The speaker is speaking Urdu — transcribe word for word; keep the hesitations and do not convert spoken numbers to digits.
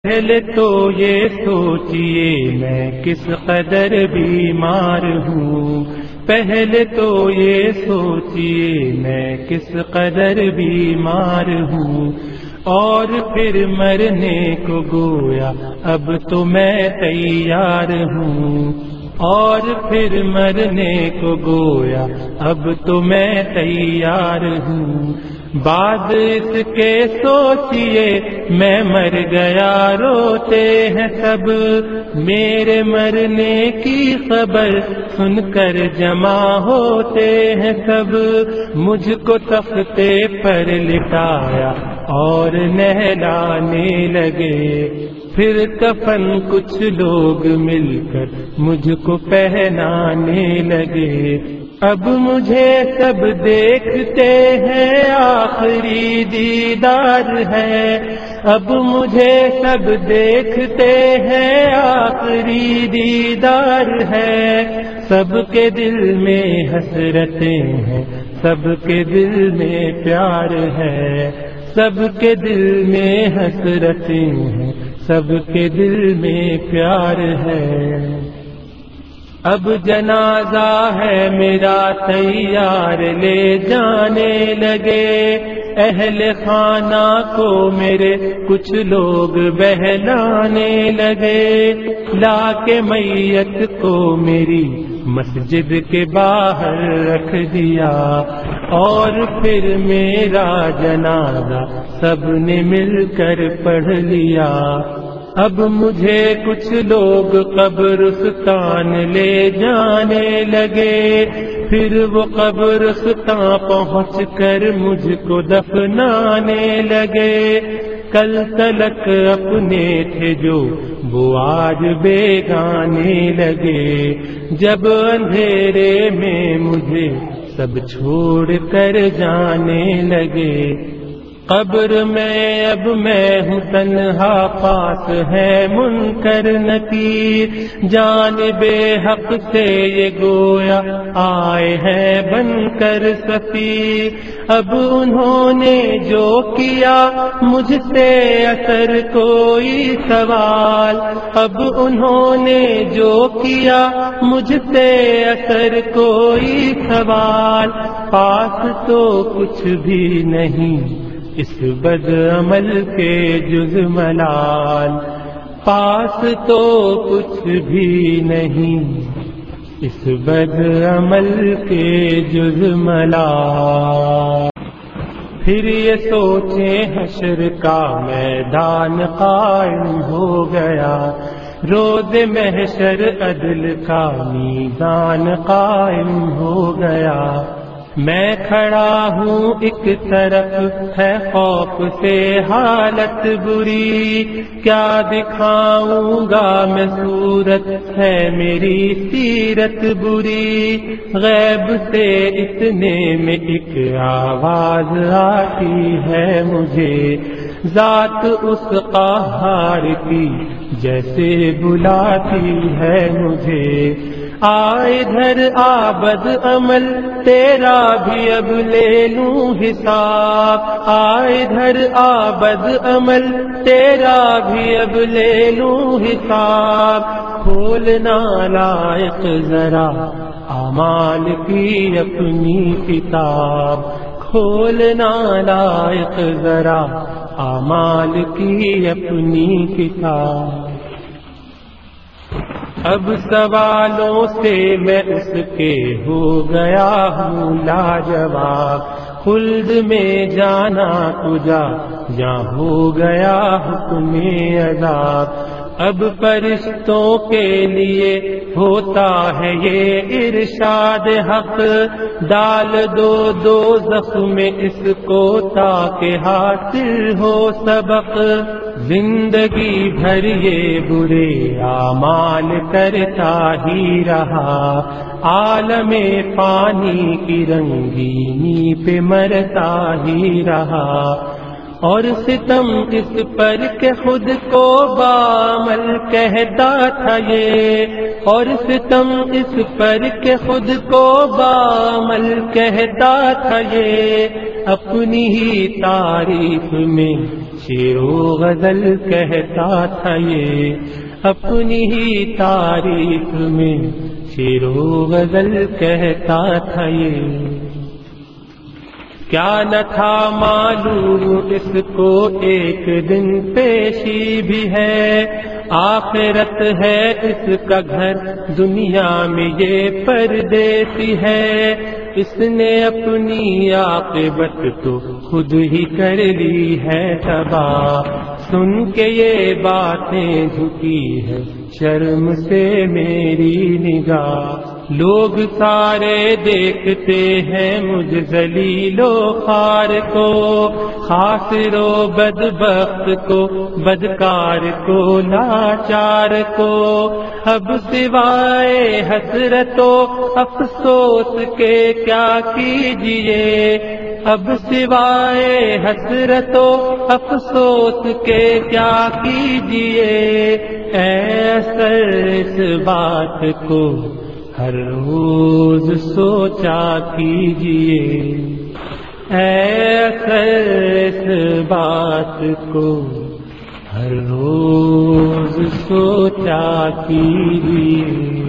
پہلے تو یہ سوچئے میں کس قدر بیمار ہوں، پہلے تو یہ سوچئے میں کس قدر بیمار ہوں، اور پھر مرنے کو گویا اب تو میں تیار ہوں، اور پھر مرنے کو گویا اب تو میں تیار ہوں۔ بعد اس کے سوچئے میں مر گیا روتے ہیں سب، میرے مرنے کی خبر سن کر جمع ہوتے ہیں سب، مجھ کو تختے پر لٹایا اور نہلانے لگے، پھر کفن کچھ لوگ مل کر مجھ کو پہنانے لگے۔ اب مجھے سب دیکھتے ہیں آخری دیدار ہے، اب مجھے سب دیکھتے ہیں آخری دیدار ہے، سب کے دل میں حسرتیں ہیں، سب کے دل میں پیار ہے، سب کے دل میں حسرتیں ہیں، سب کے دل میں پیار ہے۔ اب جنازہ ہے میرا تیار لے جانے لگے، اہل خانہ کو میرے کچھ لوگ بہلانے لگے، لا کے میت کو میری مسجد کے باہر رکھ دیا، اور پھر میرا جنازہ سب نے مل کر پڑھ لیا۔ اب مجھے کچھ لوگ قبرستان لے جانے لگے، پھر وہ قبرستان پہنچ کر مجھ کو دفنانے لگے، کل تلک اپنے تھے جو وہ آج بیگانے لگے، جب اندھیرے میں مجھے سب چھوڑ کر جانے لگے، قبر میں اب میں ہوں تنہا، پاس ہے منکر نکیر، جانب حق سے یہ گویا آئے ہیں بن کر سفیر، اب انہوں نے جو کیا مجھ سے اثر کوئی سوال، اب انہوں نے جو کیا مجھ سے اثر کوئی سوال، پاس تو کچھ بھی نہیں اس بد عمل کے جز ملال، پاس تو کچھ بھی نہیں اس بد عمل کے جز ملال۔ پھر یہ سوچیں حشر کا میدان قائم ہو گیا، روز محشر عدل کا میزان قائم ہو گیا، میں کھڑا ہوں ایک طرف ہے خوف سے حالت بری، کیا دکھاؤں گا میں صورت ہے میری سیرت بری، غیب سے اتنے میں ایک آواز آتی ہے مجھے، ذات اس قہار کی جیسے بلاتی ہے مجھے، آ ادھر آ بد عمل تیرا بھی اب لے لوں حساب، آ ادھر آ بد عمل تیرا بھی اب لے لوں حساب، کھولنا لائق ذرا اعمال کی اپنی کتاب، کھولنا لائق ذرا اعمال کی اپنی کتاب۔ اب سوالوں سے میں اس کے ہو گیا ہوں لاجواب، خلد میں جانا تجا جہاں ہو گیا حکم عذاب، اب فرشتوں کے لیے ہوتا ہے یہ ارشاد حق، ڈال دو دوزخ میں اس کو تاکہ حاصل ہو سبق، زندگی بھر یہ برے اعمال کرتا ہی رہا، عالم فانی کی رنگینی پہ مرتا ہی رہا، اور ستم اس پر کہ خود کو بعمل کہتا تھا یہ، اور ستم اس پر کہ خود کو بعمل کہتا تھا یہ، اپنی ہی تعریف میں شعر و غزل کہتا تھا یہ اپنی ہی تاریخ میں شعر و غزل کہتا تھا یہ کیا نہ تھا معلوم اس کو ایک دن پیشی بھی ہے آخرت ہے اس کا گھر دنیا میں یہ پردیسی ہے اس نے اپنی عاقبت تو خود ہی کر لی ہے تباہ سن کے یہ باتیں جھکی ہے شرم سے میری نگاہ لوگ سارے دیکھتے ہیں مجھ ذلیل و خوار کو خاسر و بدبخت کو بدکار کو لاچار کو اب سوائے حسرت و افسوس کے کیا کیجیے اب سوائے حسرت و افسوس کے کیا کیجیے ایسر اس بات کو ہر روز سوچا کیجیے ایسر اس بات کو ہر روز سوچا کیجیے